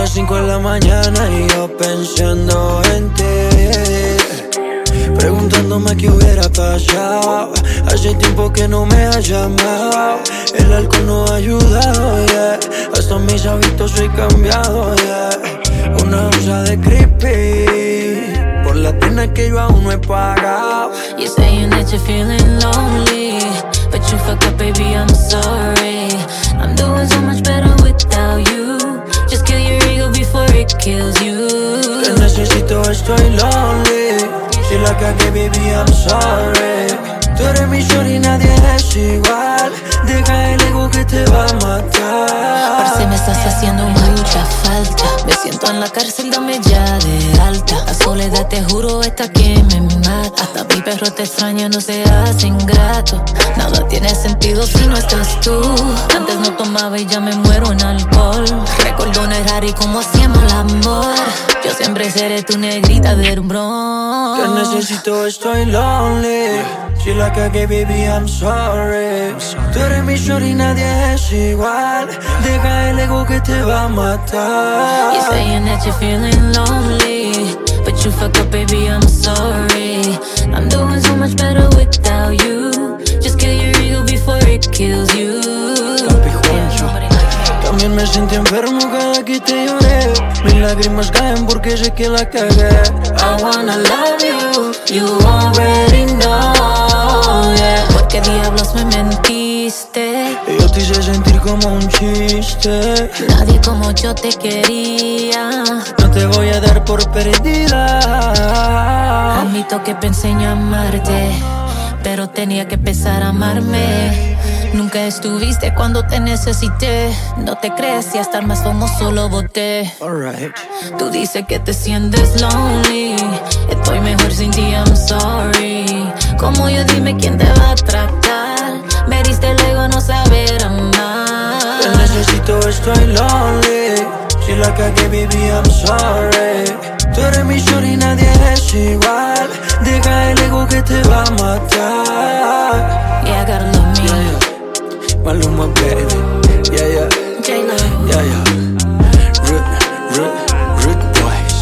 las 5 de la mañana y yo pensando en ti, preguntándome qué hubiera pasado. Hace tiempo que no me has llamado. El alcohol no ha ayudado, yeah. Hasta mis hábitos he cambiado, yeah. Una onza de creepy por la pena que yo aún no he pagado. You're saying that you're feeling lonely, but you fucked up, baby, I'm sorry. I'm doing so much better without you. Just kill your ego before it kills you. Te necesito, estoy lonely. Si la cagué, baby, I'm sorry. Tú eres mi shorty, nadie es igual. Deja el ego que te va a matar. Parce, me estás haciendo mucha falta. Me siento en la cárcel, dame ya de alta. La soledad, te juro, está que me mata. Hasta mi perro te extraña, no seas ingrato. Nada tiene sentido si no estás tú. Antes no tomaba y ya me muero en alcohol. Recuerdo un errar y cómo hacíamos el amor. Yo siempre seré tu negrita del Bronx. Te necesito, estoy lonely. Si la cagué, baby, I'm sorry. Tú eres mi shorty, nadie es igual. Deja el ego que te va a matar. You're saying that you're feeling lonely, but you fucked up, baby, I'm sorry. I'm doing so much better without you. Just kill your ego before it kills you. Papi Juancho. También me sentí enfermo cada que te lloré. Mis lágrimas caen porque sé que la cagué. I wanna love you, you already know, yeah. ¿Por qué diablos me mentiste? Yo te hice sentir como un chiste. Nadie como yo te quería. No te voy a dar por perdida. Admito que pensé en amarte, pero tenía que empezar a amarme. Nunca estuviste cuando te necesité. No te crees y hasta el más famoso lo boté. Alright. Tú dices que te sientes lonely. Estoy mejor sin ti, I'm sorry. Como yo, dime quién te va a tratar. Me diste el ego, no saber amar. Te necesito, estoy lonely. Si la cagué, baby, I'm sorry. Tú eres mi shorty, nadie es igual. Deja el ego que te va a matar. Yeah, I gotta love me. Yeah, yeah. Maluma, baby. Yeah, yeah. J-Lo. Yeah, yeah. Rude boys.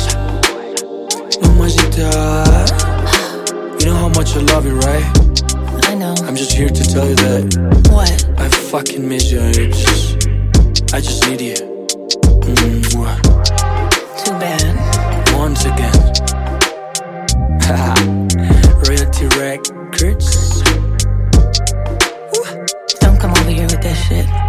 Mamacita. You know how much I love you, right? I know. I'm just here to tell you that What? I fucking miss you. I just need you. Mwah. Too bad. Once again. Royalty Records. Don't come over here with that shit.